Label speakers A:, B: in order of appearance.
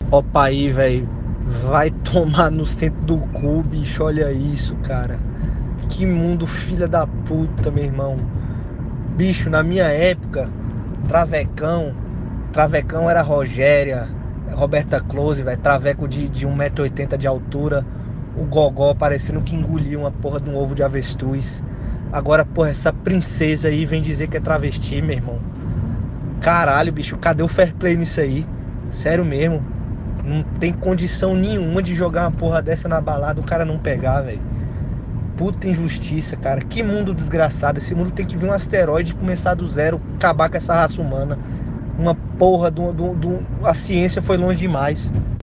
A: Opa aí, velho. Vai tomar no centro do cu, bicho. Olha isso, cara. Que mundo filha da puta, meu irmão. Bicho, na minha época, Travecão. Travecão era Rogéria, Roberta Close, velho. Traveco de 1,80 m de altura. O Gogó parecendo que engoliu uma porra de um ovo de avestruz. Agora, porra, essa princesa aí vem dizer que é travesti, meu irmão. Caralho, bicho. Cadê o fair play nisso aí? Sério mesmo. Não tem condição nenhuma de jogar uma porra dessa na balada, o cara não pegar, velho. Puta injustiça, cara. Que mundo desgraçado. Esse mundo tem que vir um asteroide e começar do zero, acabar com essa raça humana. Uma porra A ciência foi longe demais.